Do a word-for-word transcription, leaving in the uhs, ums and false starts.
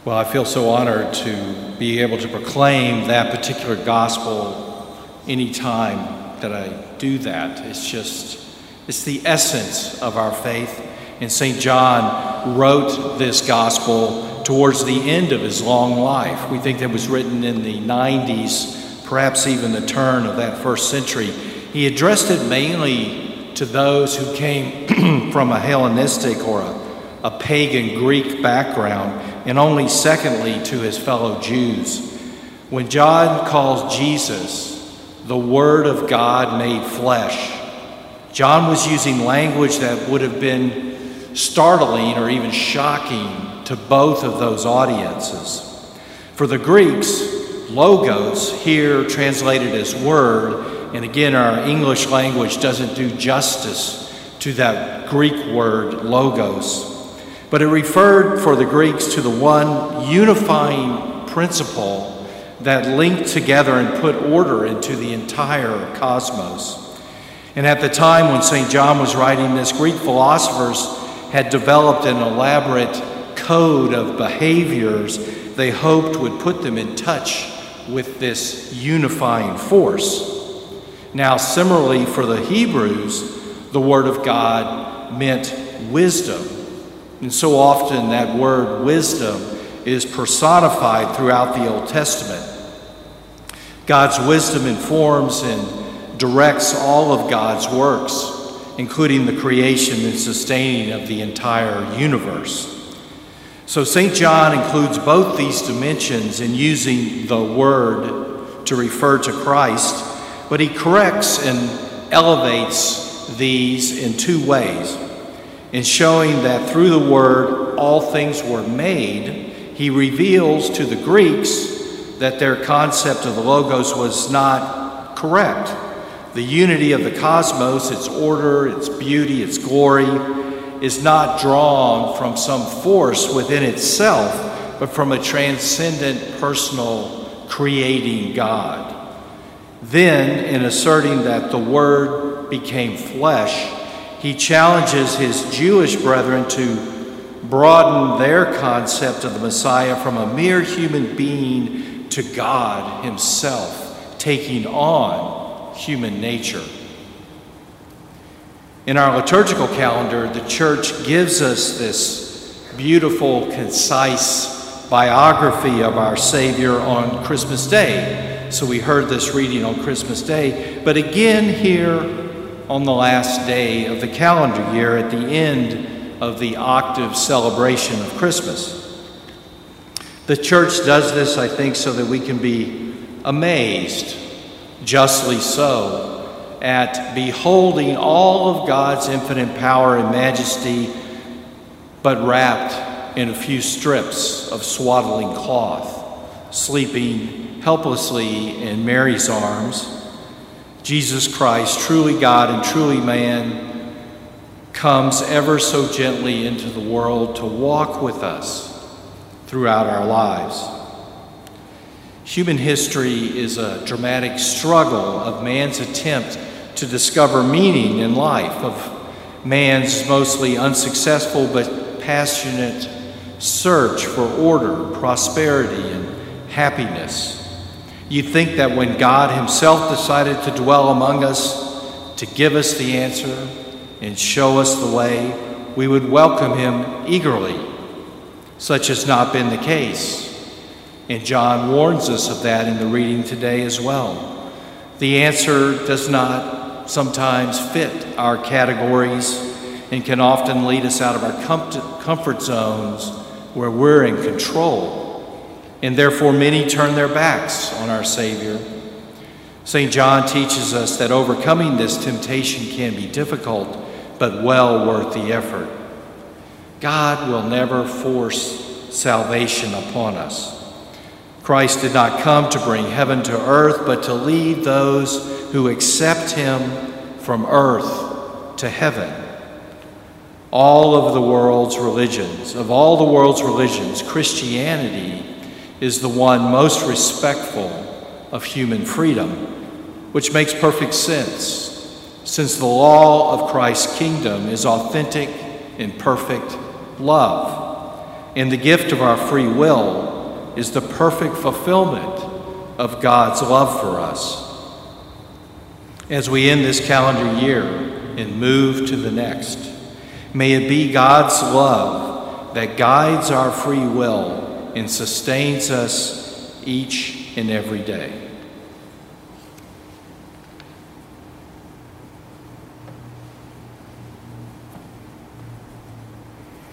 Well, I feel so honored to be able to proclaim that particular gospel anytime that I do that. It's just, it's the essence of our faith. And Saint John wrote this gospel towards the end of his long life. We think that was written in the nineties, perhaps even the turn of that first century. He addressed it mainly to those who came from a Hellenistic or a, a pagan Greek background, and only secondly to his fellow Jews. When John calls Jesus the Word of God made flesh, John was using language that would have been startling or even shocking to both of those audiences. For the Greeks, logos, here translated as word, and again our English language doesn't do justice to that Greek word logos, but it referred for the Greeks to the one unifying principle that linked together and put order into the entire cosmos. And at the time when Saint John was writing this, Greek philosophers had developed an elaborate code of behaviors they hoped would put them in touch with this unifying force. Now, similarly for the Hebrews, the Word of God meant wisdom. And so often that word wisdom is personified throughout the Old Testament. God's wisdom informs and directs all of God's works, including the creation and sustaining of the entire universe. So Saint John includes both these dimensions in using the word to refer to Christ, but he corrects and elevates these in two ways. In showing that through the Word all things were made, he reveals to the Greeks that their concept of the Logos was not correct. The unity of the cosmos, its order, its beauty, its glory, is not drawn from some force within itself, but from a transcendent, personal, creating God. Then, in asserting that the Word became flesh, he challenges his Jewish brethren to broaden their concept of the Messiah from a mere human being to God himself, taking on human nature. In our liturgical calendar, the Church gives us this beautiful, concise biography of our Savior on Christmas Day. So we heard this reading on Christmas Day, but again here on the last day of the calendar year at the end of the octave celebration of Christmas. The Church does this, I think, so that we can be amazed, justly so, at beholding all of God's infinite power and majesty, but wrapped in a few strips of swaddling cloth, sleeping helplessly in Mary's arms. Jesus Christ, truly God and truly man, comes ever so gently into the world to walk with us throughout our lives. Human history is a dramatic struggle of man's attempt to discover meaning in life, of man's mostly unsuccessful but passionate search for order, prosperity, and happiness. You'd think that when God himself decided to dwell among us, to give us the answer and show us the way, we would welcome him eagerly. Such has not been the case. And John warns us of that in the reading today as well. The answer does not sometimes fit our categories and can often lead us out of our comfort zones where we're in control. And therefore many turn their backs on our Savior. Saint John teaches us that overcoming this temptation can be difficult, but well worth the effort. God will never force salvation upon us. Christ did not come to bring heaven to earth, but to lead those who accept him from earth to heaven. All of the world's religions, of all the world's religions, Christianity is the one most respectful of human freedom, which makes perfect sense, since the law of Christ's kingdom is authentic and perfect love. and the gift of our free will is the perfect fulfillment of God's love for us. As we end this calendar year and move to the next, may it be God's love that guides our free will and sustains us each and every day.